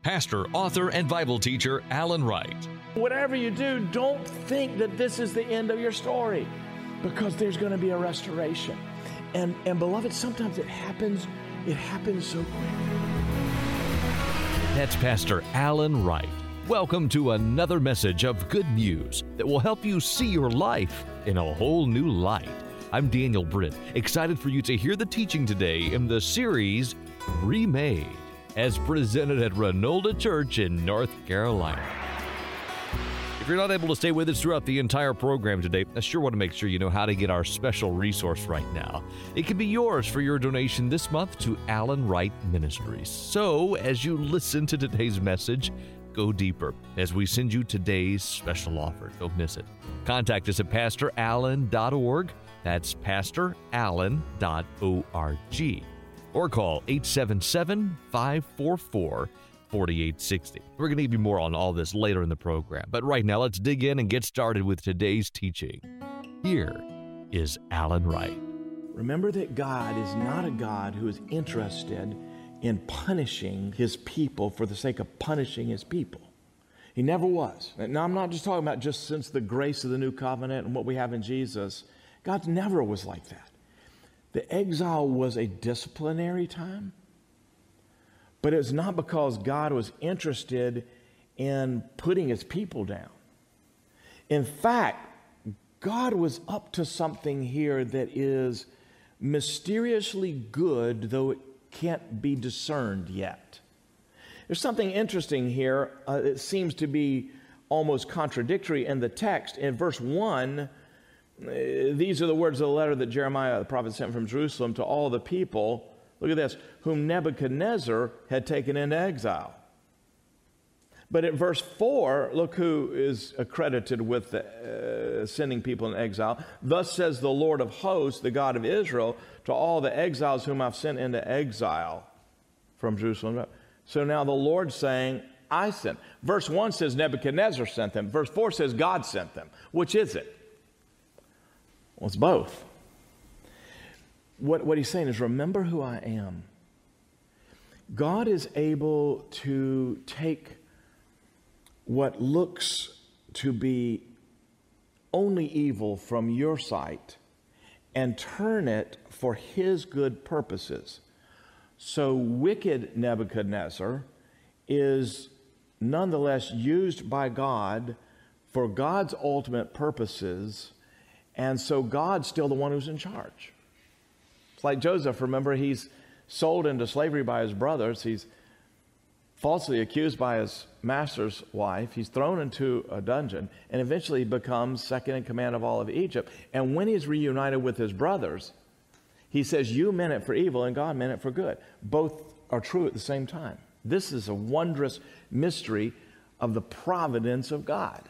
Pastor, author, and Bible teacher Alan Wright. Whatever you do, don't think that this is the end of your story, because there's going to be a restoration. And beloved, sometimes it happens so quick. That's Pastor Alan Wright. Welcome to another message of good news that will help you see your life in a whole new light. I'm Daniel Britt, excited for you to hear the teaching today in the series Remade, as presented at Renolda Church in North Carolina. If you're not able to stay with us throughout the entire program today, I sure want to make sure you know how to get our special resource right now. It can be yours for your donation this month to Alan Wright Ministries. So, as you listen to today's message, go deeper as we send you today's special offer. Don't miss it. Contact us at pastorallen.org. That's pastorallen.org. Or call 877-544-4860. We're going to give you more on all this later in the program. But right now, let's dig in and get started with today's teaching. Here is Alan Wright. Remember that God is not a God who is interested in punishing his people for the sake of punishing his people. He never was. Now, I'm not just talking about just since the grace of the new covenant and what we have in Jesus. God never was like that. The exile was a disciplinary time, but it's not because God was interested in putting his people down. In fact, God was up to something here that is mysteriously good, though it can't be discerned yet. There's something interesting here. It seems to be almost contradictory in the text. In verse 1, these are the words of the letter that Jeremiah the prophet sent from Jerusalem to all the people. Look at this, whom Nebuchadnezzar had taken into exile. But at verse 4, look who is accredited with sending people in exile. Thus says the Lord of hosts, the God of Israel, to all the exiles whom I've sent into exile from Jerusalem. So now the Lord's saying, I sent. Verse 1 says Nebuchadnezzar sent them. Verse 4 says God sent them. Which is it? Well, it's both. What he's saying is, remember who I am. God is able to take what looks to be only evil from your sight and turn it for his good purposes. So wicked Nebuchadnezzar is nonetheless used by God for God's ultimate purposes. And so God's still the one who's in charge. It's like Joseph. Remember, he's sold into slavery by his brothers. He's falsely accused by his master's wife. He's thrown into a dungeon and eventually becomes second in command of all of Egypt. And when he's reunited with his brothers, he says, you meant it for evil and God meant it for good. Both are true at the same time. This is a wondrous mystery of the providence of God.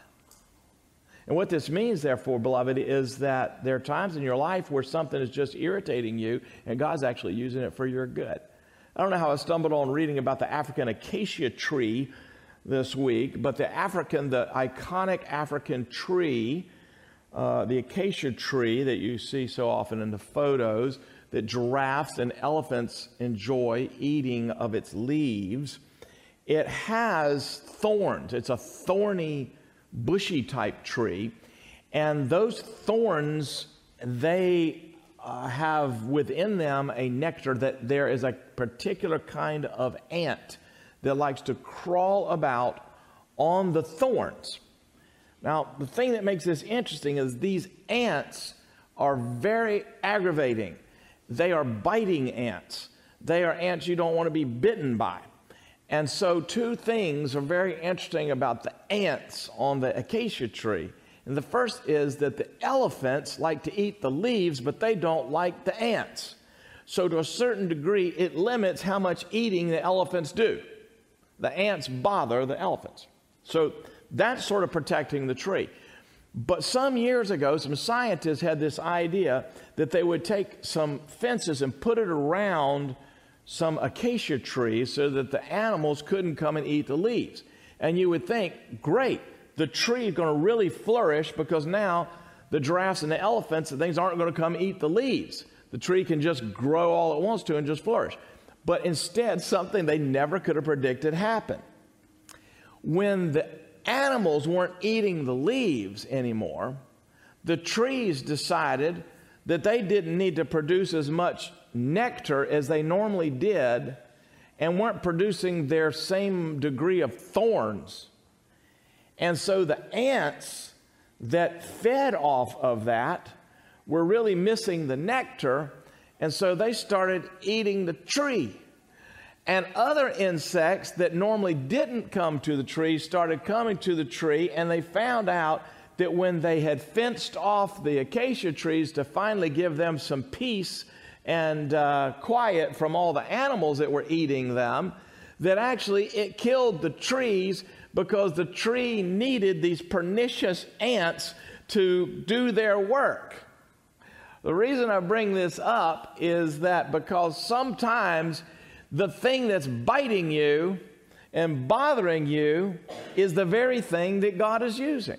And what this means, therefore, beloved, is that there are times in your life where something is just irritating you, and God's actually using it for your good. I don't know how I stumbled on reading about the African acacia tree this week, but the iconic African tree, the acacia tree that you see so often in the photos, that giraffes and elephants enjoy eating of its leaves, it has thorns. It's a thorny, bushy type tree, and those thorns, they have within them a nectar that there is a particular kind of ant that likes to crawl about on the thorns. Now, the thing that makes this interesting is these ants are very aggravating. They are biting ants. They are ants you don't want to be bitten by. And so two things are very interesting about the ants on the acacia tree. And the first is that the elephants like to eat the leaves, but they don't like the ants. So to a certain degree, it limits how much eating the elephants do. The ants bother the elephants. So that's sort of protecting the tree. But some years ago, some scientists had this idea that they would take some fences and put it around some acacia trees so that the animals couldn't come and eat the leaves. And you would think, great, the tree is going to really flourish because now the giraffes and the elephants and things aren't going to come eat the leaves. The tree can just grow all it wants to and just flourish. But instead, something they never could have predicted happened. when the animals weren't eating the leaves anymore, the trees decided that they didn't need to produce as much nectar as they normally did and weren't producing their same degree of thorns. And so the ants that fed off of that were really missing the nectar, and so they started eating the tree. And other insects that normally didn't come to the tree started coming to the tree, and they found out that when they had fenced off the acacia trees to finally give them some peace and quiet from all the animals that were eating them, that actually it killed the trees because the tree needed these pernicious ants to do their work. The reason I bring this up is that because sometimes the thing that's biting you and bothering you is the very thing that God is using.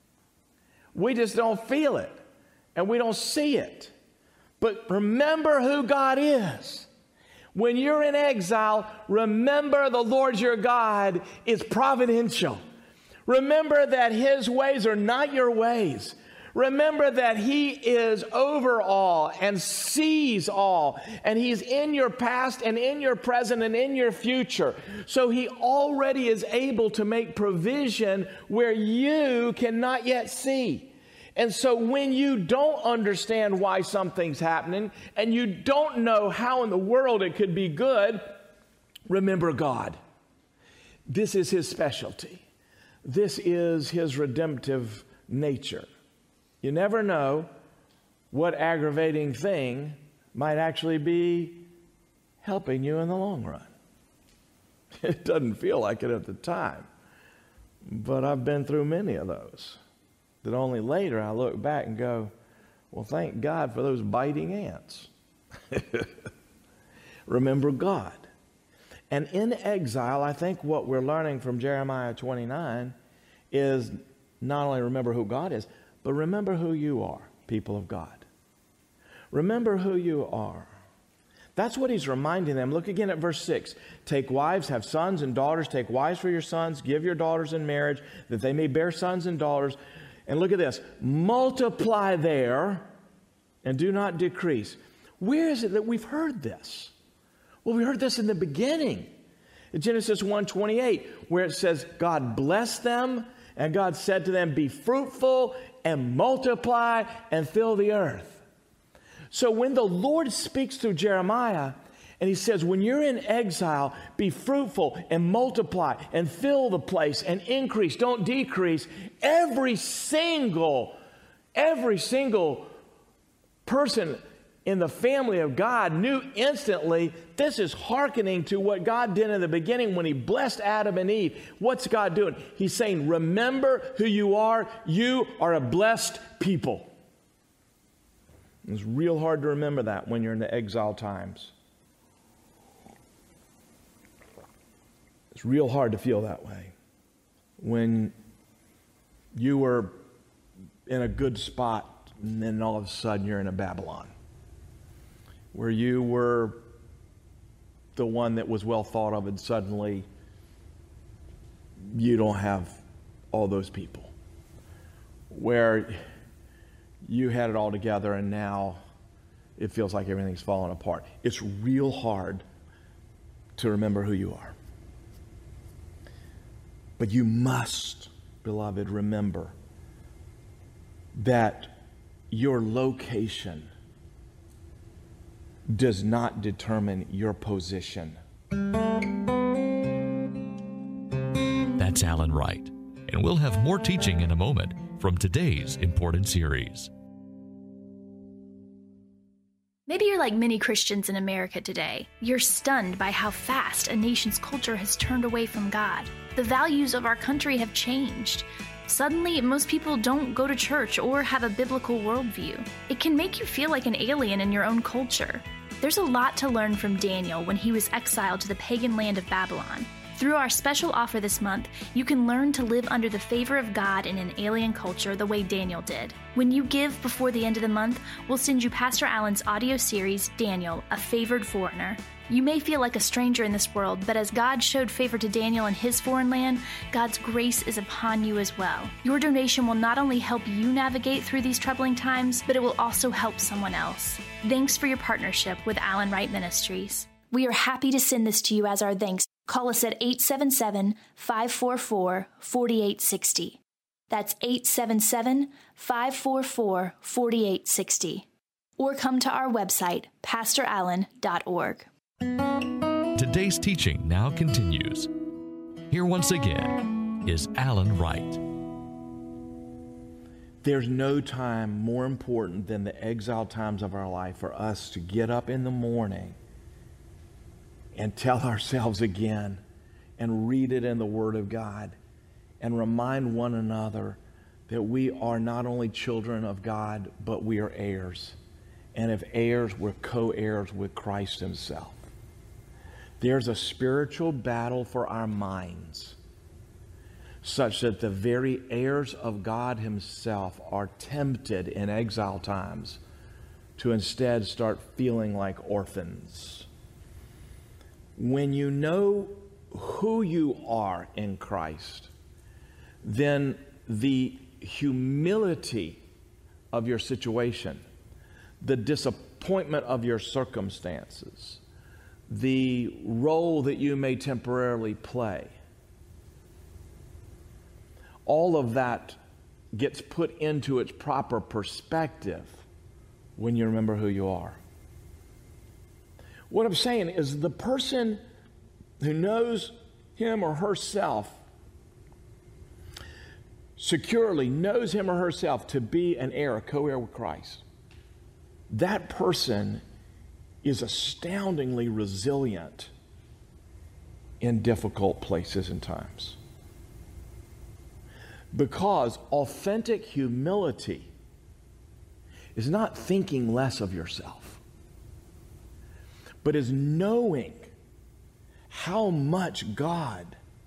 We just don't feel it and we don't see it. But remember who God is. When you're in exile, remember the Lord your God is providential. Remember that His ways are not your ways. Remember that He is over all and sees all, and He's in your past and in your present and in your future. So He already is able to make provision where you cannot yet see. And so when you don't understand why something's happening and you don't know how in the world it could be good, remember God. This is His specialty. This is His redemptive nature. You never know what aggravating thing might actually be helping you in the long run. It doesn't feel like it at the time, but I've been through many of those that only later I look back and go, well, thank God for those biting ants. Remember God. And in exile, I think what we're learning from Jeremiah 29 is not only remember who God is, but remember who you are, people of God. Remember who you are. That's what He's reminding them. Look again at verse 6. Take wives, have sons and daughters. Take wives for your sons. Give your daughters in marriage, that they may bear sons and daughters. And look at this. Multiply there and do not decrease. Where is it that we've heard this? Well, we heard this in the beginning. In Genesis 1:28, where it says, God blessed them, and God said to them, be fruitful and multiply and fill the earth. So when the Lord speaks through Jeremiah, and He says, when you're in exile, be fruitful and multiply and fill the place and increase, don't decrease. Every single person in the family of God knew instantly this is hearkening to what God did in the beginning when He blessed Adam and Eve. What's God doing? He's saying, remember who you are. You are a blessed people. It's real hard to remember that when you're in the exile times. It's real hard to feel that way when you were in a good spot and then all of a sudden you're in a Babylon, where you were the one that was well thought of and suddenly you don't have all those people, where you had it all together and now it feels like everything's falling apart. It's real hard to remember who you are. But you must, beloved, remember that your location does not determine your position. That's Alan Wright, and we'll have more teaching in a moment from today's important series. Maybe you're like many Christians in America today. You're stunned by how fast a nation's culture has turned away from God. The values of our country have changed. Suddenly, most people don't go to church or have a biblical worldview. It can make you feel like an alien in your own culture. There's a lot to learn from Daniel when he was exiled to the pagan land of Babylon. Through our special offer this month, you can learn to live under the favor of God in an alien culture the way Daniel did. When you give before the end of the month, we'll send you Pastor Allen's audio series, Daniel, A Favored Foreigner. You may feel like a stranger in this world, but as God showed favor to Daniel in his foreign land, God's grace is upon you as well. Your donation will not only help you navigate through these troubling times, but it will also help someone else. Thanks for your partnership with Allen Wright Ministries. We are happy to send this to you as our thanks. Call us at 877-544-4860. That's 877-544-4860. Or come to our website, pastorallen.org. Today's teaching now continues. Here once again is Allen Wright. There's no time more important than the exile times of our life for us to get up in the morning and tell ourselves again and read it in the Word of God and remind one another that we are not only children of God, but we are heirs. And if heirs, we're co-heirs with Christ himself. There's a spiritual battle for our minds such that the very heirs of God himself are tempted in exile times to instead start feeling like orphans. When you know who you are in Christ, then the humility of your situation, the disappointment of your circumstances, the role that you may temporarily play, all of that gets put into its proper perspective when you remember who you are. What I'm saying is the person who knows him or herself securely, knows him or herself to be an heir, a co-heir with Christ, that person is astoundingly resilient in difficult places and times. Because authentic humility is not thinking less of yourself, but is knowing how much God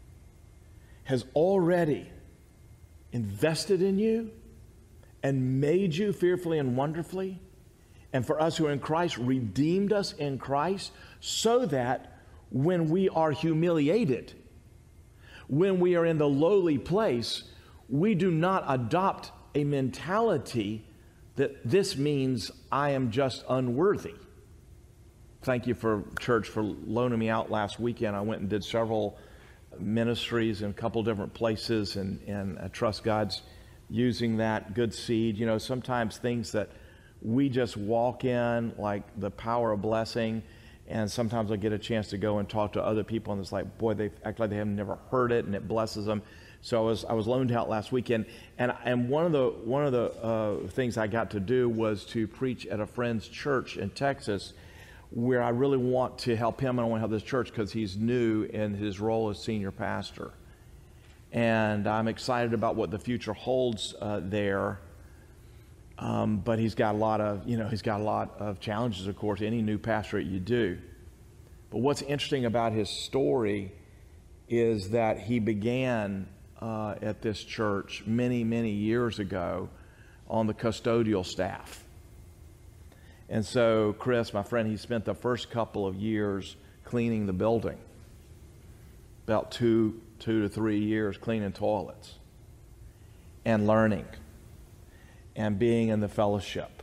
has already invested in you and made you fearfully and wonderfully, and for us who are in Christ, redeemed us in Christ, so that when we are humiliated, when we are in the lowly place, we do not adopt a mentality that this means I am just unworthy. Thank you for church for loaning me out last weekend. I went and did several ministries in a couple different places, and I trust God's using that good seed. You know, sometimes things that we just walk in, like the power of blessing, and sometimes I get a chance to go and talk to other people, and it's like, boy, they act like they have never heard it, and it blesses them. So I was loaned out last weekend, and one of the things I got to do was to preach at a friend's church in Texas, where I really want to help him, and I want to help this church because he's new in his role as senior pastor. And I'm excited about what the future holds there. But he's got a lot of challenges, of course, any new pastorate you do. But what's interesting about his story is that he began at this church many, many years ago on the custodial staff. And so Chris, my friend, he spent the first couple of years cleaning the building, about two to 3 years cleaning toilets and learning and being in the fellowship.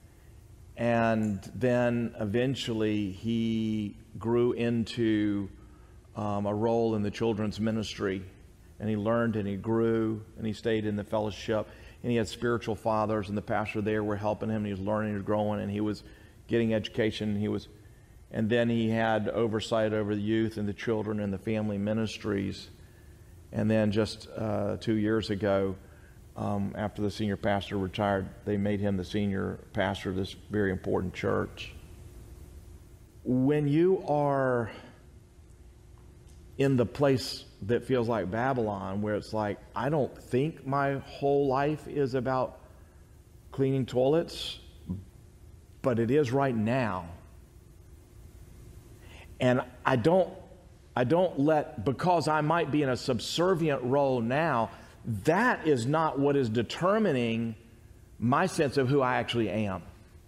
And then eventually he grew into a role in the children's ministry, and he learned and he grew and he stayed in the fellowship, and he had spiritual fathers, and the pastor there were helping him, and he was learning, he was growing, and he was getting education, and then he had oversight over the youth and the children and the family ministries. And then just 2 years ago, after the senior pastor retired, they made him the senior pastor of this very important church. When you are in the place that feels like Babylon, where it's like, I don't think my whole life is about cleaning toilets, but it is right now. And I don't I don't let, because I might be in a subservient role now, that is not what is determining my sense of who I actually am.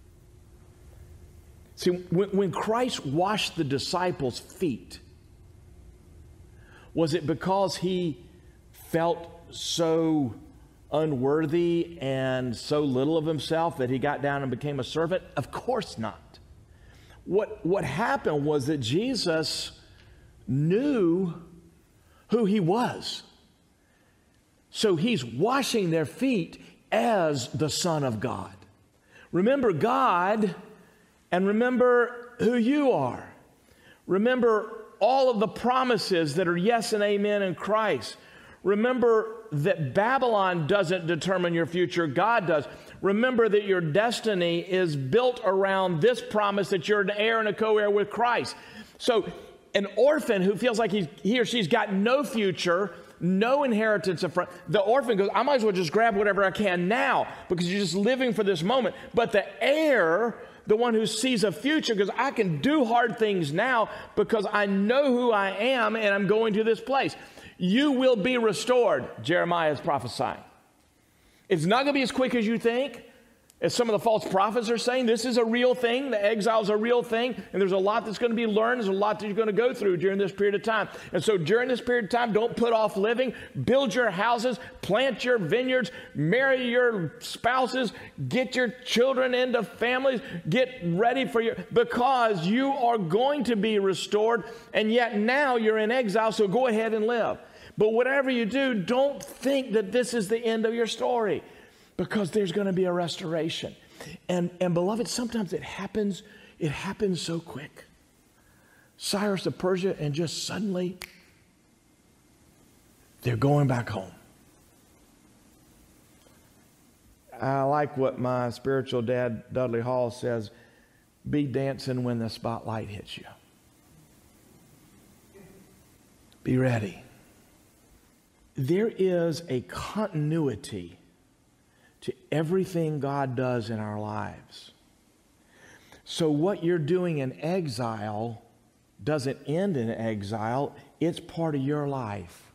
See, when Christ washed the disciples' feet, was it because he felt so unworthy and so little of himself that he got down and became a servant? Of course not. What happened was that Jesus knew who he was. So he's washing their feet as the Son of God. Remember God and remember who you are. Remember all of the promises that are yes and amen in Christ. Remember that Babylon doesn't determine your future, God does. Remember that your destiny is built around this promise that you're an heir and a co-heir with Christ. So an orphan who feels like he or she's got no future, no inheritance in front, the orphan goes, I might as well just grab whatever I can now because you're just living for this moment. But the heir, the one who sees a future, goes, I can do hard things now because I know who I am and I'm going to this place. You will be restored, Jeremiah is prophesying. It's not going to be as quick as you think. As some of the false prophets are saying, this is a real thing. The exile is a real thing. And there's a lot that's going to be learned. There's a lot that you're going to go through during this period of time. And so during this period of time, don't put off living. Build your houses. Plant your vineyards. Marry your spouses. Get your children into families. Get ready for because you are going to be restored. And yet now you're in exile, so go ahead and live. But whatever you do, don't think that this is the end of your story. Because there's going to be a restoration. And beloved, sometimes it happens so quick. Cyrus of Persia, and just suddenly, they're going back home. I like what my spiritual dad, Dudley Hall, says, be dancing when the spotlight hits you. Be ready. There is a continuity to everything God does in our lives. So what you're doing in exile doesn't end in exile. It's part of your life.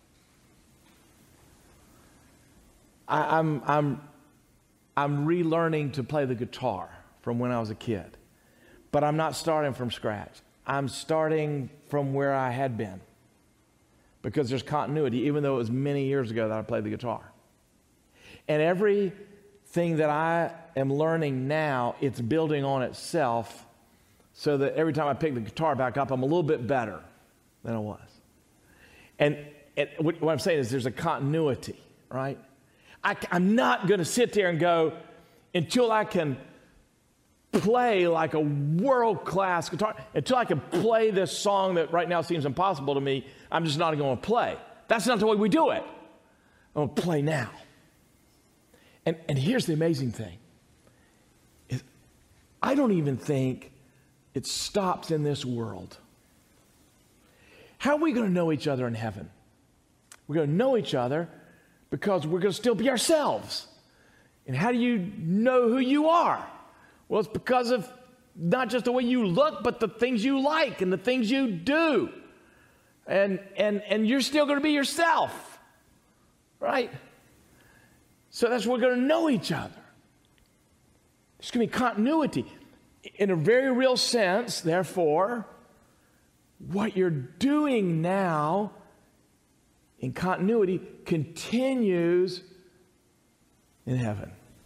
I'm relearning to play the guitar from when I was a kid. But I'm not starting from scratch. I'm starting from where I had been. Because there's continuity, even though it was many years ago that I played the guitar. And everything that I am learning now, it's building on itself so that every time I pick the guitar back up, I'm a little bit better than I was. And what I'm saying is there's a continuity, right? I'm not going to sit there and go until I can play like a world-class guitar, until I can play this song that right now seems impossible to me, I'm just not going to play. That's not the way we do it. I'm going to play now. And here's the amazing thing. Is I don't even think it stops in this world. How are we going to know each other in heaven? We're going to know each other because we're going to still be ourselves. And how do you know who you are? Well, it's because of not just the way you look, but the things you like and the things you do. And you're still going to be yourself, right? So that's where we're going to know each other. There's going to be continuity. In a very real sense, therefore, what you're doing now in continuity continues in heaven.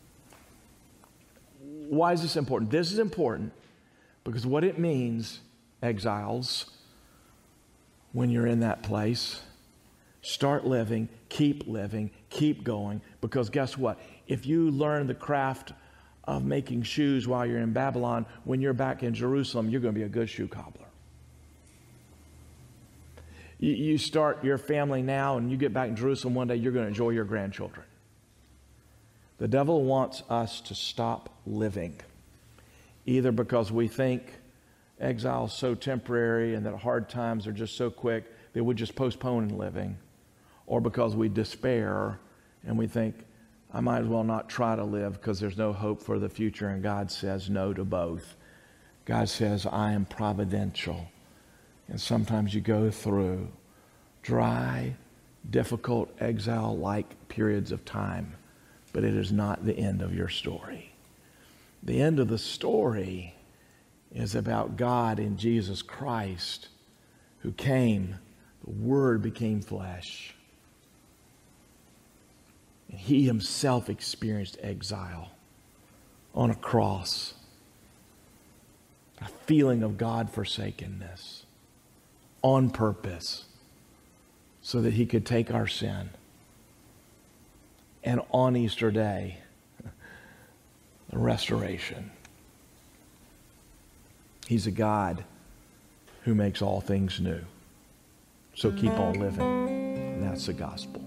Why is this important? This is important because what it means, exiles, when you're in that place, start living, keep going, because guess what? If you learn the craft of making shoes while you're in Babylon, when you're back in Jerusalem, you're going to be a good shoe cobbler. You start your family now and you get back in Jerusalem one day, you're going to enjoy your grandchildren. The devil wants us to stop living, either because we think exile is so temporary and that hard times are just so quick that we just postpone living, or because we despair and we think, I might as well not try to live because there's no hope for the future. And God says no to both. God says, I am providential. And sometimes you go through dry, difficult, exile-like periods of time, but it is not the end of your story. The end of the story is about God in Jesus Christ, who came, the Word became flesh. And He Himself experienced exile on a cross, a feeling of God forsakenness on purpose so that He could take our sin. And on Easter Day, the restoration. He's a God who makes all things new. So keep on living. And that's the gospel.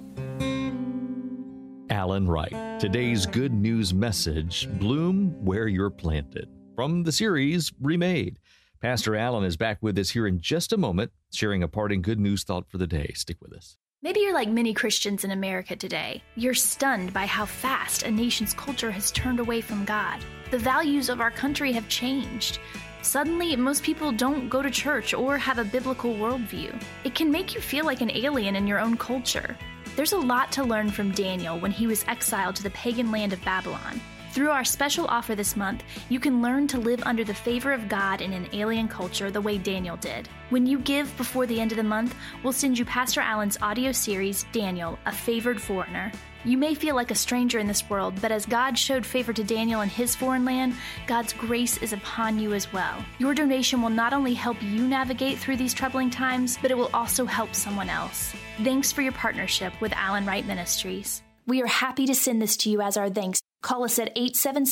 Alan Wright. Today's good news message, bloom where you're planted. From the series Remade. Pastor Alan is back with us here in just a moment, sharing a parting good news thought for the day. Stick with us. Maybe you're like many Christians in America today. You're stunned by how fast a nation's culture has turned away from God. The values of our country have changed. Suddenly, most people don't go to church or have a biblical worldview. It can make you feel like an alien in your own culture. There's a lot to learn from Daniel when he was exiled to the pagan land of Babylon. Through our special offer this month, you can learn to live under the favor of God in an alien culture the way Daniel did. When you give before the end of the month, we'll send you Pastor Alan's audio series, Daniel, A Favored Foreigner. You may feel like a stranger in this world, but as God showed favor to Daniel in his foreign land, God's grace is upon you as well. Your donation will not only help you navigate through these troubling times, but it will also help someone else. Thanks for your partnership with Alan Wright Ministries. We are happy to send this to you as our thanks. Call us at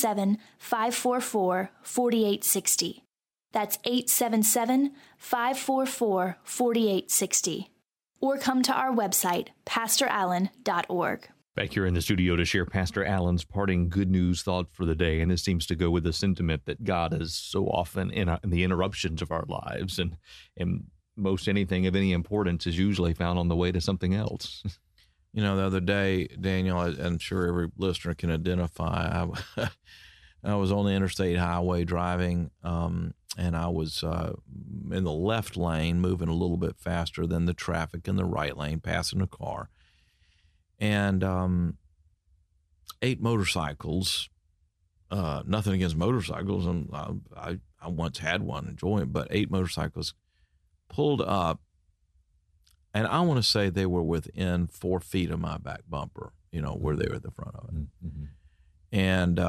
877-544-4860. That's 877-544-4860. Or come to our website, pastorallen.org. Back here in the studio to share Pastor Alan's parting good news thought for the day. And this seems to go with the sentiment that God is so often in the interruptions of our lives. And most anything of any importance is usually found on the way to something else. You know, the other day, Daniel, I'm sure every listener can identify, I was on the interstate highway driving, and I was in the left lane, moving a little bit faster than the traffic in the right lane, passing a car. And 8 motorcycles, nothing against motorcycles, and I once had one, enjoy it, but 8 motorcycles pulled up. And I want to say they were within 4 feet of my back bumper, you know, where they were at the front of it. Mm-hmm. And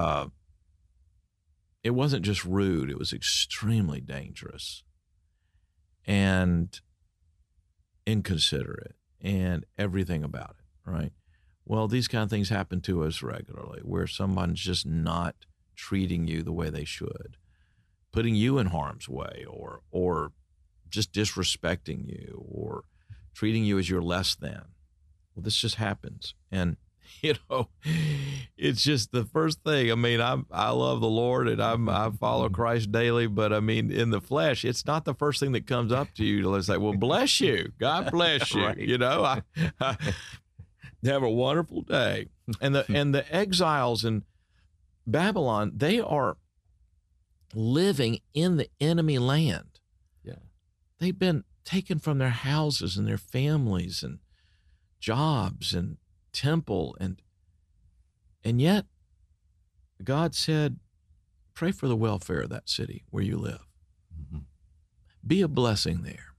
it wasn't just rude. It was extremely dangerous and inconsiderate and everything about it, right? Well, these kind of things happen to us regularly where someone's just not treating you the way they should, putting you in harm's way or just disrespecting you or treating you as you're less than. Well, this just happens. And, you know, it's just the first thing. I mean, I love the Lord and I follow Christ daily, but I mean, in the flesh, it's not the first thing that comes up to you to say, well, bless you. God bless you. Right. You know, I have a wonderful day. And the exiles in Babylon, they are living in the enemy land. Yeah. They've been taken from their houses and their families and jobs and temple, and yet God said, pray for the welfare of that city where you live. Mm-hmm. Be a blessing there.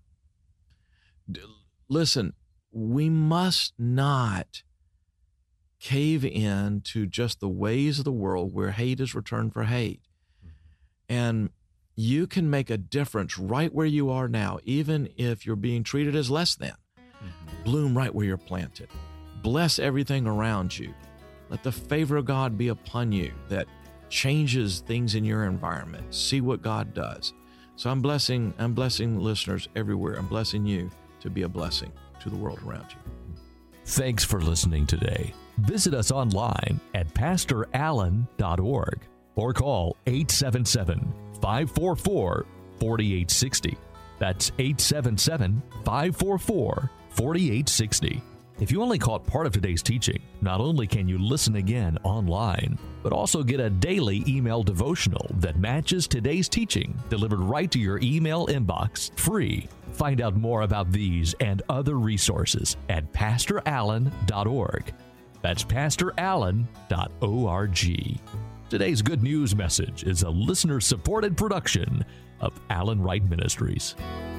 Listen, we must not cave in to just the ways of the world where hate is returned for hate. Mm-hmm. And you can make a difference right where you are now, even if you're being treated as less than. Mm-hmm. Bloom right where you're planted. Bless everything around you. Let the favor of God be upon you that changes things in your environment. See what God does. So I'm blessing listeners everywhere. I'm blessing you to be a blessing to the world around you. Thanks for listening today. Visit us online at pastorallen.org or call 877-544-4860. That's 877-544-4860. If you only caught part of today's teaching, not only can you listen again online, but also get a daily email devotional that matches today's teaching delivered right to your email inbox, free. Find out more about these and other resources at pastorallen.org. That's pastorallen.org. Today's Good News message is a listener-supported production of Allen Wright Ministries.